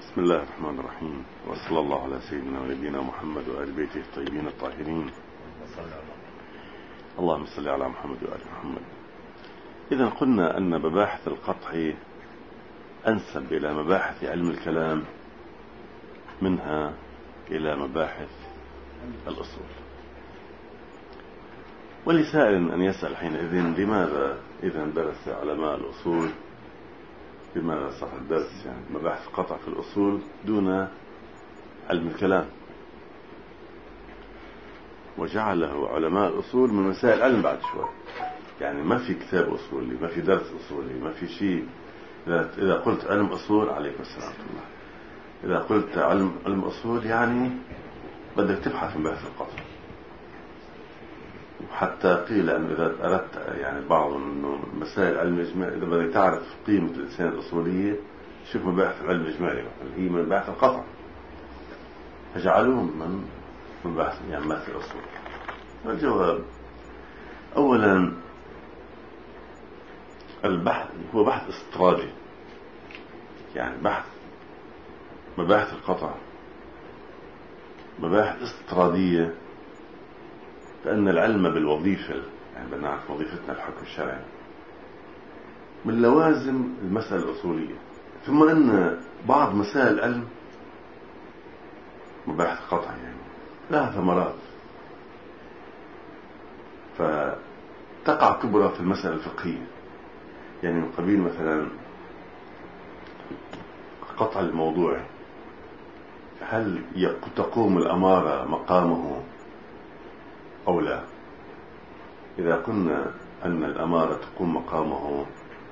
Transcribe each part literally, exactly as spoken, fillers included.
بسم الله الرحمن الرحيم، وصلى الله على سيدنا ونبينا محمد وآل بيته الطيبين الطاهرين. اللهم صل على محمد وآل محمد. إذا قلنا أن مباحث القطع أنسب إلى مباحث علم الكلام منها إلى مباحث الأصول. ولسائل أن يسأل حينئذ لماذا إذا درس علماء الأصول، لماذا صح الدرس يعني مباحث قطع في الأصول دون علم الكلام، وجعله علماء الأصول من مسائل علم بعد شوي. يعني ما في كتاب أصولي، ما في درس أصولي، ما في شيء. إذا قلت علم أصول عليكم السلام الله، إذا قلت علم علم أصول يعني بدك تبحث عن بحث القطع. وحتى قيل أن إذا أردت يعني بعض إنه مسائل علم الإجماع، إذا بدك تعرف قيمة الإنسان الأصولية شوف مباحث العلم الإجماعي اللي هي من بحث القطع، فجعلوهم من من بحث يعني مثل الأصول. والجواب أولا البحث هو بحث استطرادي، يعني بحث مباحث القطع مباحث استطرادية، لأن العلم بالوظيفة يعني بنعرف وظيفتنا الحكم الشرعي من لوازم المسألة الأصولية. ثم أن بعض مسائل العلم مباحث قطع يعني لها ثمرات، فتقع كبرى في المسألة الفقهية. يعني من قبيل مثلا قطع الموضوع، هل تقوم الأمارة مقامه أو لا؟ إذا قلنا أن الأمارة تقوم مقامه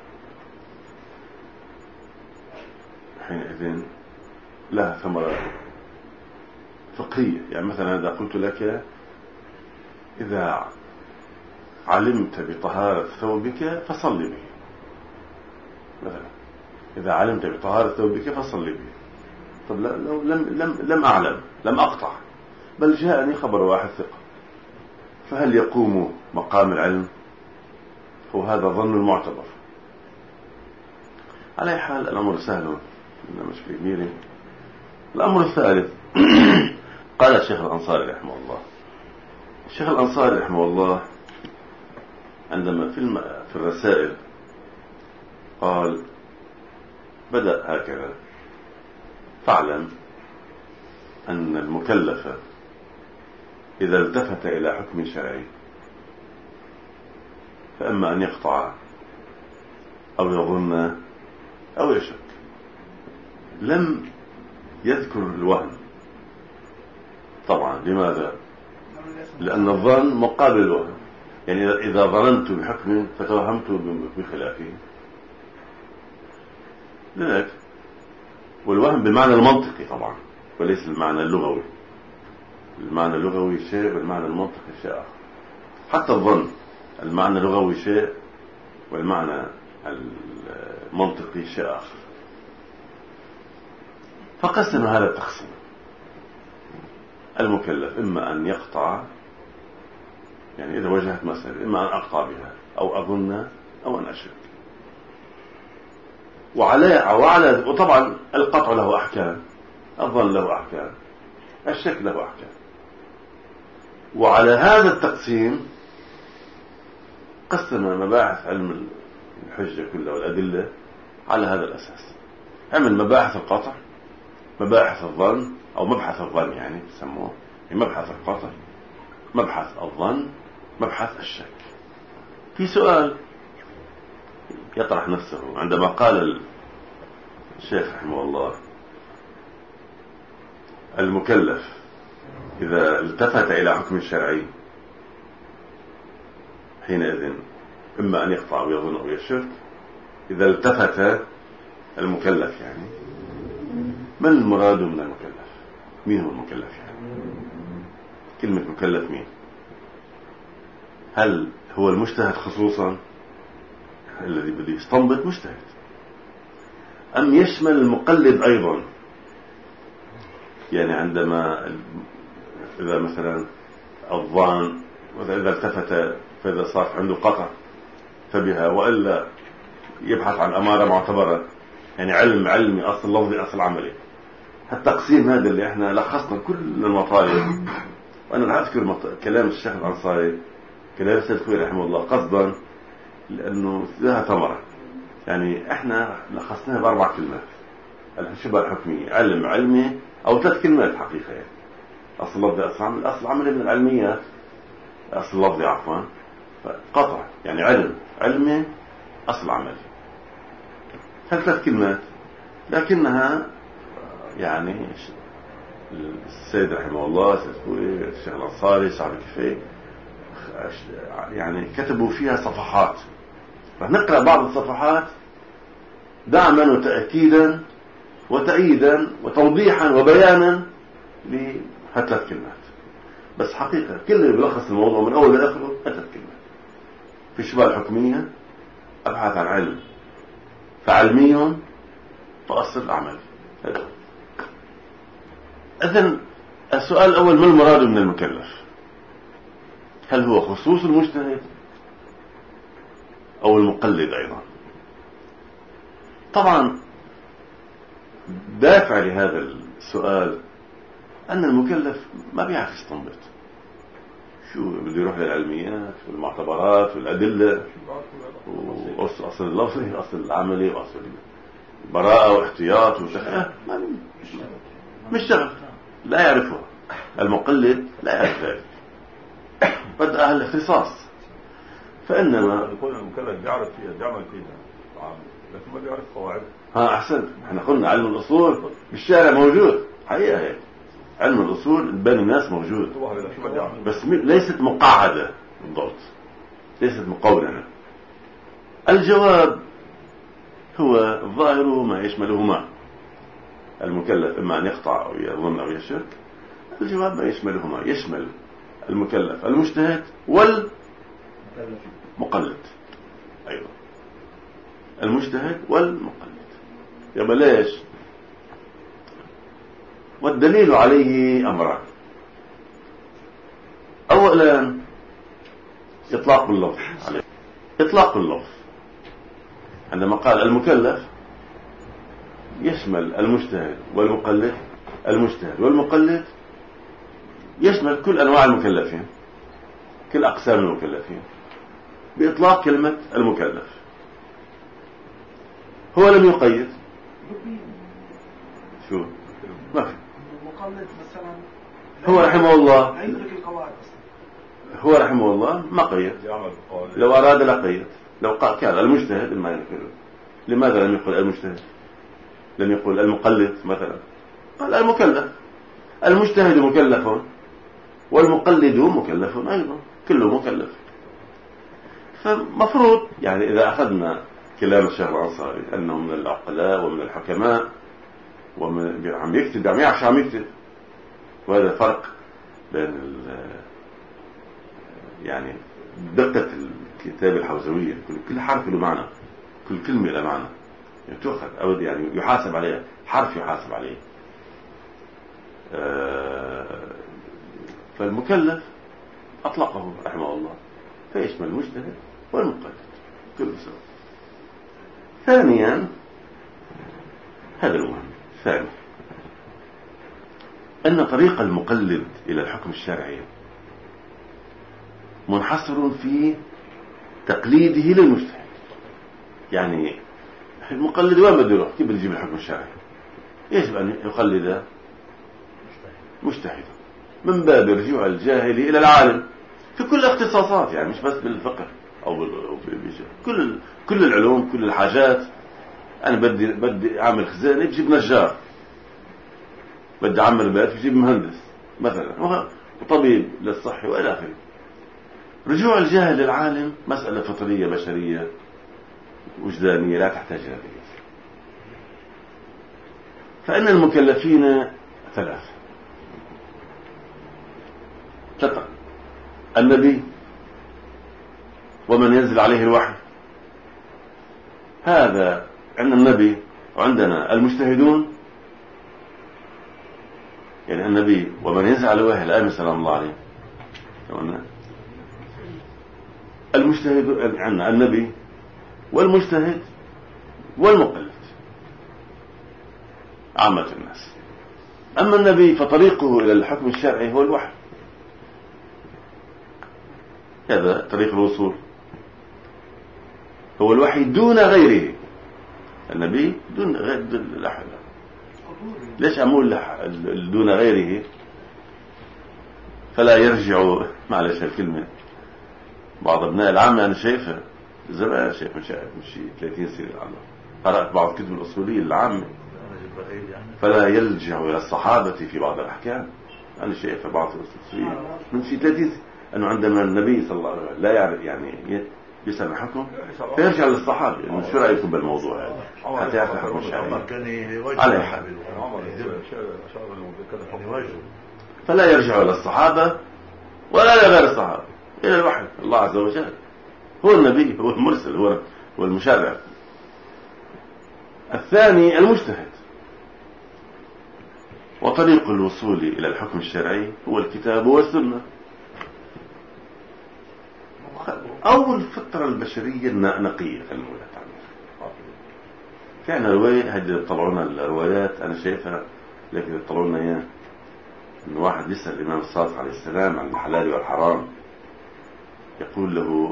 حينئذ لها ثمرات فقهية. يعني مثلا إذا قلت لك إذا علمت بطهارة ثوبك فصل به، مثلا إذا علمت بطهارة ثوبك فصل به. طب لو لم, لم, لم أعلم لم أقطع، بل جاءني خبر واحد ثقة، فهل يقوم مقام العلم؟ هو هذا ظن المعتبر. على حال الأمر سهل، مش كبير. الأمر الثالث قال الشيخ الأنصاري رحمه الله. الشيخ الأنصاري رحمه الله عندما في, الم... في الرسائل قال بدأ هكذا: فاعلم أن المكلف إذا التفت إلى حكم شرعي فأما أن يقطع أو يظن أو يشك. لم يذكر الوهم طبعا. لماذا؟ لأن الظن مقابل الوهم. يعني إذا ظننت بحكم فتوهمت بخلافه لذلك. والوهم بالمعنى المنطقي طبعا وليس المعنى اللغوي. المعنى اللغوي شيء والمعنى المنطقي شيء آخر. حتى الظن المعنى اللغوي شيء والمعنى المنطقي شيء آخر. فقسم هذا التقسيم: المكلف إما أن يقطع، يعني إذا وجهت مسألة إما أن أقطع بها أو أظن أو أن أشك. وعلى وعلى وطبعا القطع له أحكام، الظن له أحكام، الشك له أحكام. وعلى هذا التقسيم قسم مباحث علم الحجة كلها والأدلة على هذا الأساس. عمل مباحث القطع، مباحث الظن أو مبحث الظن يعني يسموه مبحث القطع، مبحث الظن، مبحث الشك. في سؤال يطرح نفسه عندما قال الشيخ رحمه الله: المكلف إذا التفت إلى حكم الشرعي حينئذ إما أن يقطع أو يظن أو يشك. إذا التفت المكلف يعني من المراد من المكلف؟ مين هو المكلف يعني؟ كلمة مكلف مين؟ هل هو المجتهد خصوصا الذي بده يستنبط مجتهد، أم يشمل المقلد أيضا؟ يعني عندما إذا مثلا الظان وإذا التفت فإذا صار عنده قطع فبها، وإلا يبحث عن أمارة معتبرة، يعني علم علمي أصل لفظي أصل عملي. هالتقسيم هذا اللي احنا لخصنا كل المطالب. وانا لا اذكر مط... كلام الشيخ الانصاري، كلام السيد الخوئي رحمه الله قصدا لانه لها ثمره. يعني احنا لخصناها باربع كلمات: الشبهه الحكميه، علم علمي، او ثلاث كلمات حقيقه. يعني اصل اللفظي اصل عملي، اصل عملي من العلميات، اصل اللفظي عفوا قطع، يعني علم علمي اصل عملي. ثلاث كلمات لكنها يعني السيد رحمه الله، السيد الخوئي، الشيخ الانصاري، صاحب الكفاية، يعني كتبوا فيها صفحات. فنقرأ بعض الصفحات دعما وتأكيدا وتأييدا وتوضيحا وبيانا لهالثلاث كلمات. بس حقيقة كل اللي بيلخص الموضوع من أول لآخره ثلاث كلمات. في الشبهة الحكمية أبحث عن علم، فعلمي فأصل عملي. إذن السؤال الأول: ما المراد من المكلف؟ هل هو خصوص المجتهد أو المقلد أيضا؟ طبعا دافع لهذا السؤال أن المكلف ما بيعرف يستنبط. شو بده يروح للعلميات والمعتبرات والأدلة وأصل اللفظي وأصل العملي وأصل براءة واحتياط وشغل، مش شغل، لا يعرفه. المقلد لا يعرف ذلك، بدأ أهل الاختصاص. فإنما يكون المكلف يعرف فيها، يعمل فيها، لكن ما بيعرف قواعد. ها أحسن. احنا قلنا علم الأصول بالشارع موجود، حقيقة هيك. علم الأصول بين الناس موجود، بس ليست مقعدة بالضبط، ليست مقولنة. الجواب هو الظاهر ما يشملهما. المكلف إما أن يقطع أو يظن أو يشك. الجواب ما يشملهما، يشمل المكلف المجتهد والمقلد أيضا. المجتهد والمقلد. يبقى ليش؟ والدليل عليه أمران: أولا إطلاق اللفظ عليه. إطلاق اللفظ عندما قال المكلف يشمل المجتهد والمقلد، المجتهد والمقلد يشمل كل أنواع المكلفين، كل أقسام المكلفين، بإطلاق كلمة المكلف. هو لم يقيد. شو ما في المقلد مثلا هو رحمه الله لا يدرك القواعد أصلا. هو رحمه الله ما قيد. لو أراد لقيد. لو قال كان المجتهد ما يقول. لماذا لم يقل المجتهد؟ لم يقل المقلد مثلا؟ قال المكلف. المجتهد مكلف والمقلد مكلف أيضا، كله مكلف. فمفروض يعني إذا أخذنا كلام الشيخ الأنصاري أنه من العقلاء ومن الحكماء ومن عم يكتب، عم يعرف عم يكتب، وهذا فرق بين يعني دقة الكتاب الحوزوية. كل حرف له معنى، كل كلمة له معنى، يعني تؤخذ أو يعني يحاسب عليها، حرف يحاسب عليه. فالمكلف أطلقه رحمه الله فيشمل المجتهد والمقلد كل سواء. ثانيا، هذا المهم، ثاني أن طريق المقلد إلى الحكم الشرعي منحصر في تقليده للمجتهد. يعني المقلد وين بده يروح؟ كيف بده يجيب الحكم الشرعي؟ يجب أن يقلد مجتهدا من باب رجوع الجاهل إلى العالم في كل الاختصاصات، يعني مش بس بالفقه أو كل كل العلوم، كل الحاجات. أنا بدي بدي أعمل خزانة بجيب نجار، بدي أعمل بيت بجيب مهندس مثلا، وطبيب للصحة وإلى آخره. رجوع الجاهل للعالم مسألة فطرية بشرية وجدانية لا تحتاج إلى دليل. فإن المكلفين ثلاثة ثلاثة: النبي ومن ينزل عليه الوحي، هذا عندنا النبي، وعندنا المجتهدون، يعني النبي ومن ينزل عليه الوحي الآمن سلام الله عليه. المجتهد عندنا النبي والمجتهد والمقلد عامة الناس. أما النبي فطريقه إلى الحكم الشرعي هو الوحي، هذا طريق الوصول، هو الوحي دون غيره. النبي دون غير الأحد. ليش أقول دون غيره؟ فلا يرجع، معلش الكلمة بعض أبناء العامة أنا شايفها زمان، شايف مش مش ثلاثين سنة العامة، قرأت بعض الكتب الأصولية العامة، فلا يلجأ إلى الصحابة في بعض الأحكام. أنا شايفها بعض الأصولية من في ثلاثين سنة، أنه عندما النبي صلى الله عليه وسلم لا يعرف يعني يسمع حكم فيرجع للصحابة إنه شو رأيكم بالموضوع هذا حتى يعرف الحكم الشرعي عليه حال. فلا يرجع إلى الصحابة ولا إلى غير الصحابة، إلى الوحي. الله عز وجل هو النبي، هو المرسل، هو هو المشرع. الثاني المجتهد، وطريق الوصول إلى الحكم الشرعي هو الكتاب والسنة أو الفطرة البشرية النقية. خلينا نقول في عنا رواية، هذه طلعونا الروايات أنا شايفها، لكن طلعونا إياه إن واحد يسأل الإمام الصادق عليه السلام عن الحلال والحرام، يقول له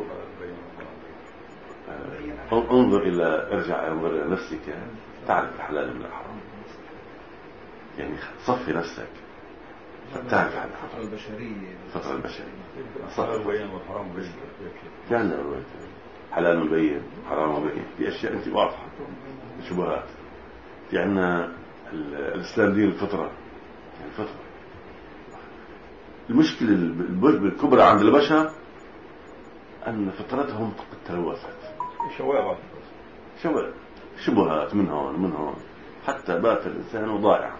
انظر إلى ارجع انظر إلى نفسك تعرف الحلال من الحرام، يعني صفي نفسك فتعرف الفطرة البشرية. الفطرة البشرية صفي والحرام بين يعني حلال مبين حرام مبين، في أشياء أنت واضحة شبهات. في عنا الإسلام دين الفطرة، يعني الفطرة. المشكلة الكبرى عند البشر أن فطرتهم قد تلوثت، شوائب شوائب شبهات من هون من هون، حتى بات الإنسان ضائعا.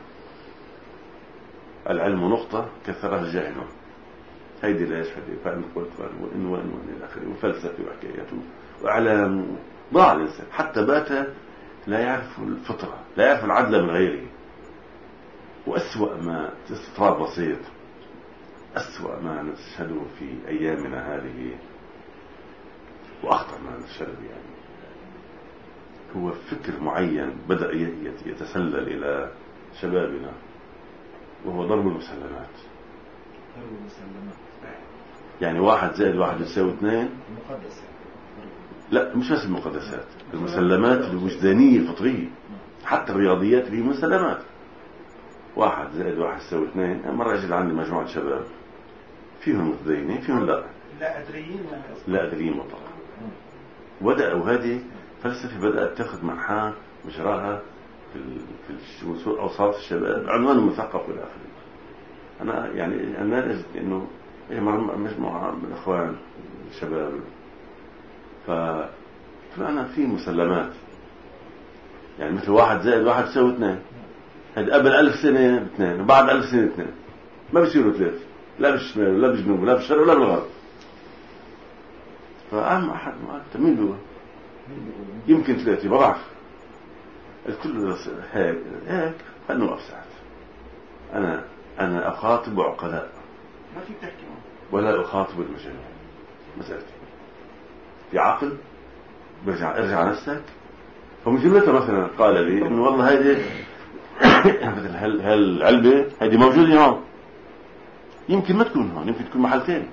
العلم نقطة كثرها الجاهل، هيدي ليش هيدي فأنا قلت وإن وإن وإن إلى آخره، وفلسفة وحكاياته وإعلام. ضاع الإنسان حتى بات لا يعرف الفطرة، لا يعرف العدل من غيره. وأسوأ ما استطراد بسيط، أسوأ ما نشهده في أيامنا هذه وأخطر ما نشهده يعني هو فكر معين بدأ يتسلل إلى شبابنا، وهو ضرب المسلمات. ضرب المسلمات يعني واحد زائد واحد يساوي اثنين مقدس. لا مش بس المقدسات، المسلمات الوجدانية الفطرية، حتى الرياضيات في مسلمات. واحد زائد واحد يساوي اثنين. مرة أجد عندي مجموعة شباب فيهم متدينين فيهم لا لا أدريين لا أدريين مطلقا، بدأوا هذه فلسفة بدأت تأخذ منحى مجراها في في أوساط الشباب، عنوان المثقف والآخرين. أنا يعني أنا أجد إنه مجموعة من الأخوان الشباب، فأنا في مسلمات يعني مثل واحد زائد واحد يساوي اثنين، هذا قبل ألف سنة اثنين وبعد ألف سنة اثنين، ما بيصيروا ثلاثة، لا بالشمال ولا بالجنوب ولا بالشرق ولا بالغرب. فأهم أحد ما مين بيقول يمكن ثلاثة بضعف الكل هيك هيك خلنا نوقف ساعات. أنا أنا أخاطب عقلاء ما في تحكي ولا أخاطب المجانين. مسألتي في عقل برجع ارجع نفسك. فمن جملته مثلا قال لي إنه والله هذه مثل هال هالعلبة هذه موجودة هون، يمكن ما تكون هون، يمكن تكون محل ثاني.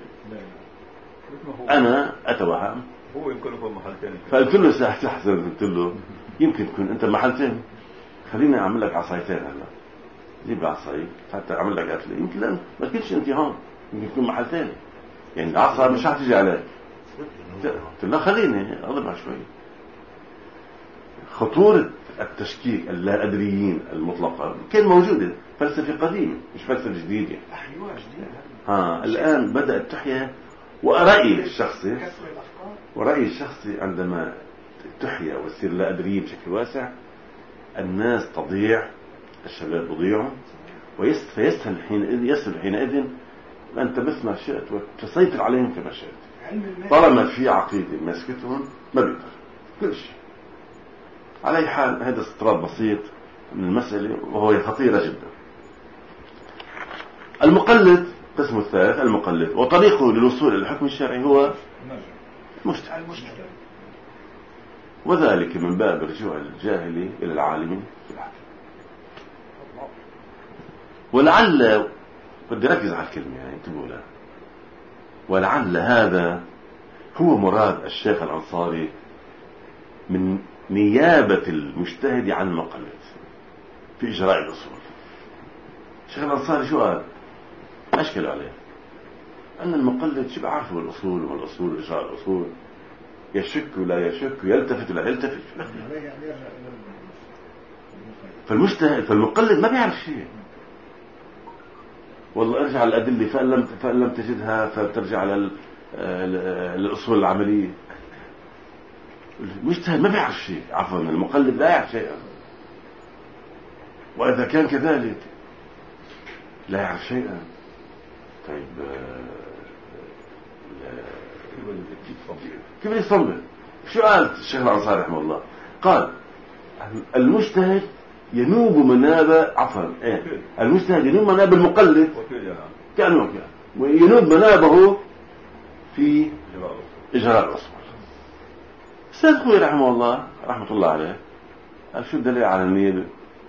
أنا أتوهم هو يمكن يكون محل ثاني. فقلت له ساعة حسن قلت له يمكن تكون أنت محل ثاني، خليني أعمل لك عصايتين هلا، جيب عصاي حتى أعمل لك قتلة، يمكن لا ما تكونش أنت هون، يمكن تكون محل ثاني، يعني العصا مش هتيجي عليك. قلت له خليني أضربها شوي. خطورة التشكيك اللا أدريين المطلقة كان موجودة، فلسفة قديمة مش فلسفة جديدة. أيوة جديدة. ها الآن بدأت تحيا. ورأيي الشخصي ورأيي الشخصي عندما تحيا وتصير لا أدرية بشكل واسع، الناس تضيع، الشباب يضيعوا، ويسهل حين يسهل حينئذ أن تبث ما شئت وتسيطر عليهم كما شئت، طالما في عقيدة ماسكتهم ما بيقدر كل شيء. على أي حال هذا استطراد بسيط من المسألة وهو خطيرة جدا. المقلد قسم الثالث المقلد، وطريقه للوصول إلى الحكم الشرعي هو مجتهد، وذلك من باب رجوع الجاهل إلى العالم في الحكم. ولعل، بدي ركز على الكلمة يعني انتبهوا لها، ولعل هذا هو مراد الشيخ الأنصاري من نيابة المجتهد عن المقلد في إجراء الأصول. الشيخ الأنصاري شو قال؟ أشكل عليه أن المقلد شو بعرفه الأصول والأصول إجراء الأصول، يشك ولا يشك، يلتفت ولا يلتفت. فالمجتهد فالمقلد ما بيعرف شيء. والله ارجع الأدلة فإن لم فإن لم تجدها فترجع على الأصول العملية. المجتهد ما بيعرف شيء، عفوا المقلد لا يعرف شيئا. وإذا كان كذلك لا يعرف شيئا، طيب كيف يصنبه؟ شو قال الشيخ الأنصاري رحمه الله؟ قال المجتهد ينوب مناب عفوا ايه المجتهد ينوب مناب المقلد كأنه كان وينوب منابه في إجراء الأصول. السيد خوي رحمه الله رحمة الله عليه قال شو الدليل على النيابة؟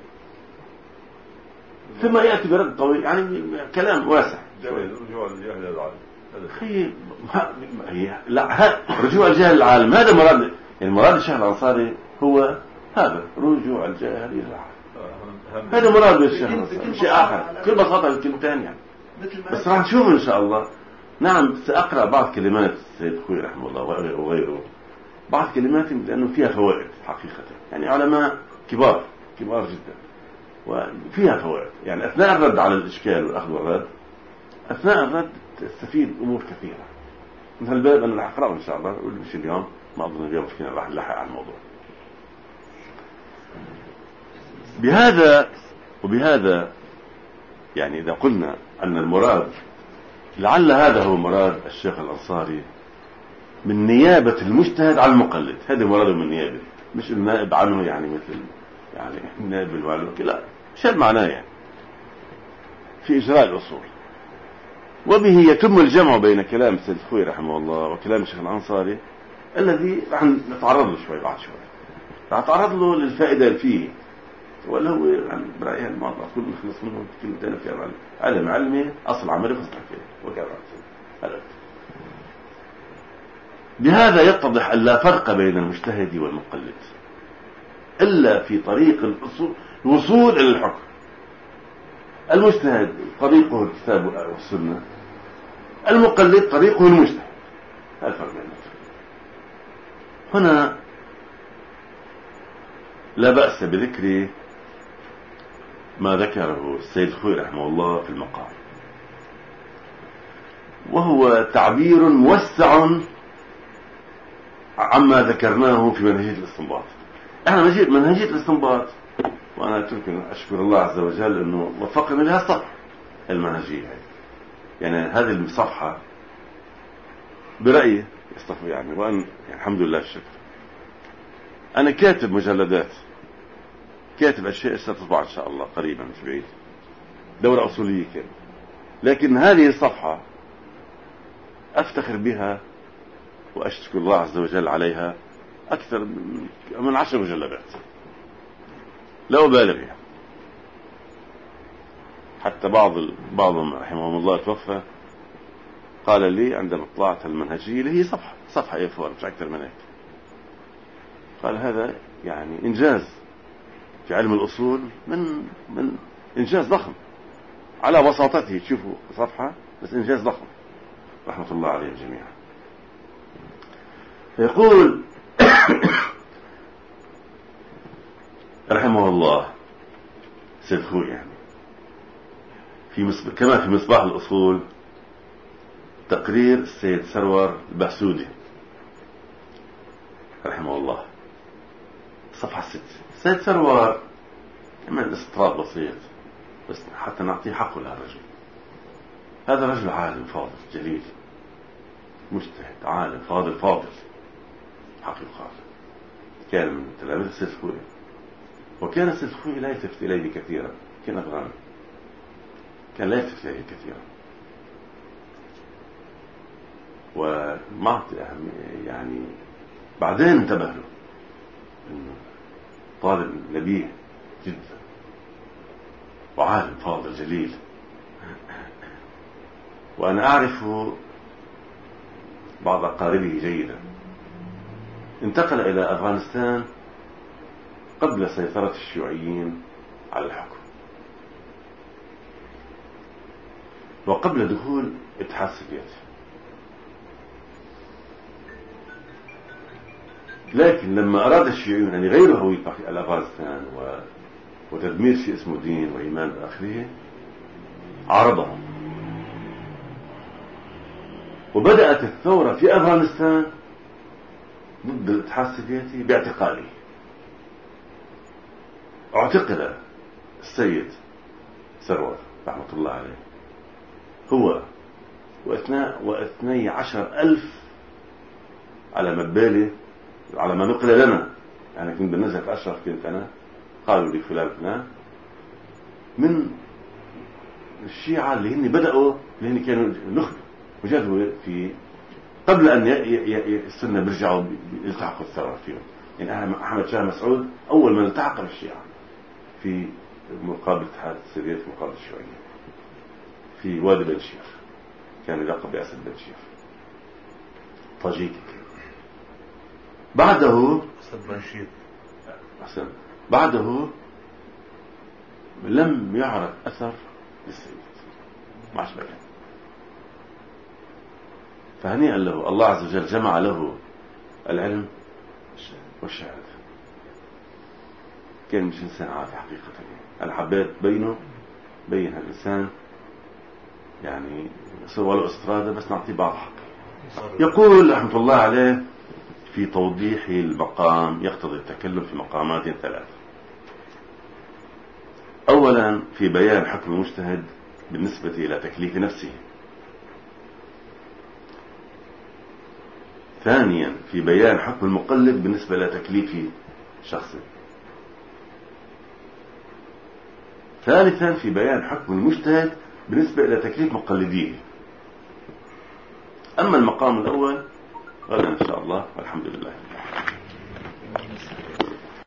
ثم يأتي برد طويل، يعني كلام واسع. رجوع الجهل العالم خي هي لا رجوع الجهل العالم هذا مراد، يعني مراد الشيخ الأنصاري هو هذا رجوع الجهل إلى العالم، هذا مراد الشيخ الأنصاري شيء آخر بكل بساطة الكلمتين يعني. بس راح نشوف إن شاء الله. نعم سأقرأ بعض كلمات السيد خوي رحمه الله وغيره، بعض كلمات لأنه فيها فوائد حقيقة، يعني علماء كبار كبار جدا وفيها فوائد. يعني أثناء الرد على الإشكال والأخذ والرد، أثناء الرد تستفيد أمور كثيرة. مثل الباب أنا راح أقرأه إن شاء الله، أقول مش اليوم، ما أظن اليوم فينا راح نلحق على الموضوع. بهذا وبهذا يعني إذا قلنا أن المراد لعل هذا هو مراد الشيخ الأنصاري من نيابة المجتهد على المقلد، هذا مراده من نيابة، مش النائب عنه يعني مثل يعني النائب الوالد، لا شو معناه يعني في إجراء الأصول. وبه يتم الجمع بين كلام السيد خوي رحمه الله وكلام الشيخ الأنصاري الذي راح نتعرض له شوي بعد شوي، راح نتعرض له للفائدة اللي فيه، ولا هو يعني برأيها الموضوع كل مخلص منه كلمتين في علم علم علمي أصل عملي فصل فيه وكذا. بهذا يتضح أن لا فرق بين المجتهد والمقلد إلا في طريق الوصول إلى الحكم. المجتهد طريقه الكتاب والسنة، المقلد طريقه المجتهد. هذا الفرق بينهم. هنا لا بأس بذكر ما ذكره السيد خوي رحمه الله في المقام، وهو تعبير موسع عما ذكرناه في منهجية الاستنباط. احنا منهجية الاستنباط، وانا تمكن اشكر الله عز وجل انه وفقنا لها الصفحة المنهجية، يعني هذه الصفحة برأيي يصطفى يعني، وان يعني الحمد لله الشكر. انا كاتب مجلدات، كاتب اشياء ستطبع ان شاء الله قريبا مش بعيد، دورة اصولية كده، لكن هذه الصفحة افتخر بها واشكر الله عز وجل عليها اكثر من عشر مجلدات لا أبالغ يعني. حتى بعض بعضهم رحمهم الله توفى قال لي عندما طلعت المنهجية اللي هي صفحة صفحة اي فور مش أكثر من هيك، قال هذا يعني إنجاز في علم الأصول، من من إنجاز ضخم على بساطته، تشوفوا صفحة بس إنجاز ضخم رحمة الله عليهم جميعا. يقول رحمه الله سيد خوي يعني في مصب... كما في مصباح الأصول تقرير السيد سرور البحسودي رحمه الله صفحة ستة. السيد سرور كمان استطراد بسيط بس حتى نعطيه حقه لهذا الرجل. هذا رجل عالم فاضل جليل مجتهد عالم فاضل فاضل حقيقة، كان من تلاميذ السيد خوي، وكان السيد خوي لا يلتفت إليه كثيرا، كان أفغاني كان لا يلتفت إليه كثيرا، وما يعني بعدين انتبه له إنه طالب نبيه جدا وعالم فاضل جليل، وأنا أعرف بعض أقاربه جيدا. انتقل إلى أفغانستان قبل سيطرة الشيوعيين على الحكم وقبل دخول الاتحاد السوفيتي، لكن لما أراد الشيوعيون أن يغيروا هوية أفغانستان وتدمير شيء اسمه دين وإيمان بآخره عارضهم، وبدأت الثورة في أفغانستان ضد الاتحاد السوفيتي باعتقاله. اعتقل السيد ثروت رحمة الله عليه هو واثناء واثني عشر ألف على مبالي على ما نقل لنا. أنا كنت بالنزهة أشرف، كنت أنا قالوا لي فلان فلان من الشيعة اللي هن بدأوا اللي هن كانوا نخبة وجدوا في قبل أن السنة بيرجعوا يلتحقوا الثورة فيهم. يعني أحمد شاه مسعود أول من التحق بالشيعة في مقابل الاتحاد السوفيتي مقابل الشيوعية في وادي بن شيخ، كان يلقب بأسد بن شيخ طاجيكي. بعده أسد بن شيخ أحسن بعده لم يعرف أثر للسيد، ما عادش بقى. فهنيئا له، الله عز وجل جمع له العلم والشهادة. كان مش إنسان عادي حقيقة. أنا حبيت بينه بين هالإنسان يعني ولو استرادة بس نعطيه بعض حقه. يقول رحمة الله عليه في توضيح المقام يقتضي التكلم في مقامات ثلاثة. أولا في بيان حكم المجتهد بالنسبة إلى تكليف نفسه. ثانيا في بيان حكم المقلد بالنسبة إلى تكليف شخصه. ثالثا في بيان حكم المجتهد بالنسبة إلى تكليف مقلديه. أما المقام الأول غدا إن شاء الله والحمد لله.